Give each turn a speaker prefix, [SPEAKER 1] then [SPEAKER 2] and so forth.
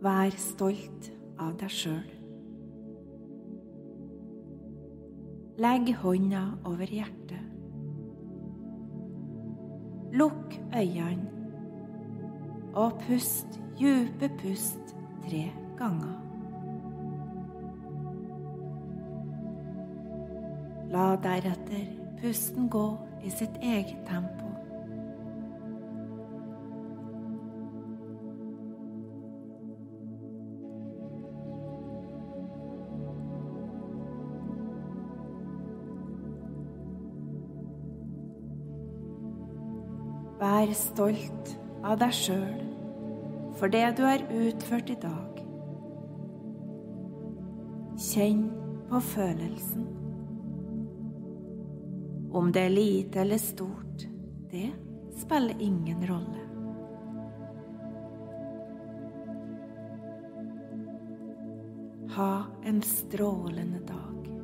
[SPEAKER 1] Vær stolt av deg selv. Legg hånda over hjertet. Lukk øynene og pust dype pust 3 ganger. La deretter pusten gå i sitt eget tempo. Vær stolt av deg selv for det du har utført i dag. Kjenn på følelsen. Om det er lite eller stort, det spiller ingen rolle. Ha en strålende dag.